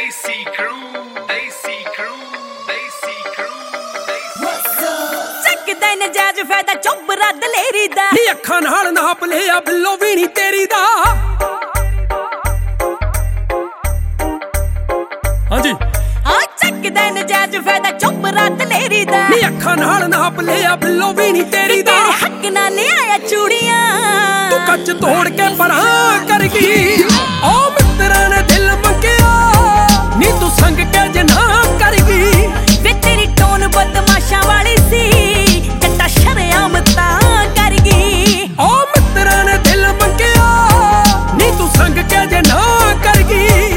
Desi crew, Desi crew, Desi crew, Desi ਚੱਕਦਾ ਨਜਾਇਜ਼ ਫਾਇਦਾ ਚੁੱਪ ਰੱਦ ਲੇਰੀ ਦਾ ਨੀ ਅੱਖਾਂ ਨਾਲ ਨਾਪ ਲਿਆ ਬਿੱਲੋ ਵੀ ਨੀ ਤੇਰੀ ਦਾ। ਹਾਂਜੀ ਆ ਚੱਕਦਾ ਨਜਾਇਜ਼ ਫਾਇਦਾ ਚੁੱਪ ਰੱਦ ਲੇਰੀ ਦਾ ਨੀ ਅੱਖਾਂ ਨਾਲ ਨਾਪ ਲਿਆ ਬਿੱਲੋ ਵੀ ਨੀ ਤੇਰੀ ਦਾ। ਤੇਰੇ ਹੱਕ ਨਾਲ ਲਿਆਇਆ ਚੂੜੀਆਂ ਤੂੰ ਕੱਚ ਤੋੜ ਕੇ ਪਰਾਂ ਕਰ ਗਈ ਓ ਮਿੱਤਰਾਂ ਨੇ ਦਿਲ ਮੰਗਿਆ ਨੀ ਤੂੰ ਸੰਗ ਕੇ ਜਨਾ ਕਰ ਗਈ ਵੇ ਤੇਰੀ ਟੋਨ ਬਦਮਾਸ਼ਾਂ ਵਾਲੀ ਸੀ ਜੱਟਾ ਸ਼ਰਮ ਤਾਂ ਕਰ ਗਈ ਓ ਮਿੱਤਰਾਂ ਨੇ ਦਿਲ ਮੰਗਿਆ ਨੀ ਤੂੰ ਸੰਗ ਕੇ ਜਨਾ ਕਰ ਗਈ।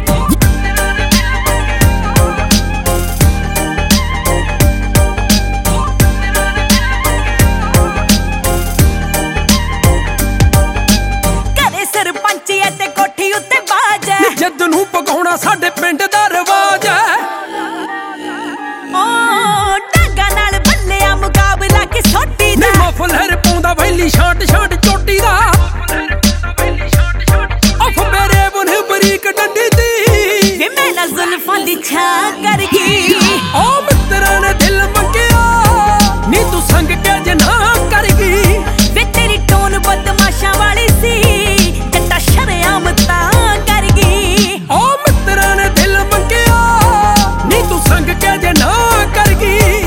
ਸਰਪੰਚ ਤੇ ਕੋਠੀ ਉੱਤੇ ਬਾਜ ਹੈ ਜਿੱਦ ਨੂੰ ਪਕਾਉਣਾ ਸਾਡੇ ਪਿੰਡ ਦਾ ਰਿਵਾਜ ਹੈ। ਓ ਡਾਂਗਾ ਨਾਲ ਬੱਲਿਆ ਮੁਕਾਬਲਾ ਕਿ ਸੋਟੀ ਦਾ ਮਫਲਰ ਪਾਉਂਦਾ ਵੈਲੀ ਛਾਂਟ ਛਾਂਟ ਚੋਟੀ ਦਾ ਅਫ ਮੇਰੇ ਬੁਨ ਬਰੀਕ ਡੰਡੀ ਦੀ ਵੇ ਮੈਂ ਨਾ ਜ਼ੁਲਫਾਂ ਦੀ ਛਾਂ ਕਰ ਗਈ ਓ ਮਿੱਤਰਾਂ ਨੇ ਦਿਲ ਮੰਗਿਆ ਨੀ ਤੂੰ ਸੰਗ ਕੇ ਜਨਾ ਕਰ ਗਈ ਵੇ ਤੇਰੀ ਟੋਨ ਬਦਮਾਸ਼ਾਂ ਵਾਲੀ ਸੀ ਜੱਟਾ ਸ਼ਰਮ ਤਾਂ ਕਰ ਗਈ ਓ ਮਿੱਤਰਾਂ ਨੇ ਦਿਲ ਮੰਗਿਆ ਨੀ ਤੂੰ ਸੰਗ ਕੇ ਜਨਾ ਕਰ ਗਈ।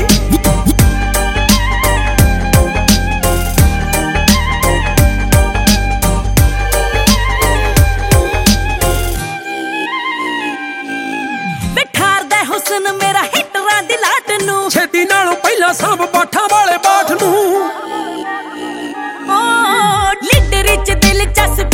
ਵੇ ਠਾਰਦਾ ਹੁਸਨ ਮੇਰਾ ਹਿੱਟਰਾਂ ਦੀ ਲਾਟ ਨੂੰ ਛੇਤੀ ਨਾਲੋਂ ਪਹਿਲਾਂ ਸਾਂਭ ਬਾਠਾਂ ਵਾਲੇ ਬਾਠ ਨੂੰ ਓ ਲੀਡਰ ਚ ਦਿਲ ਚਸ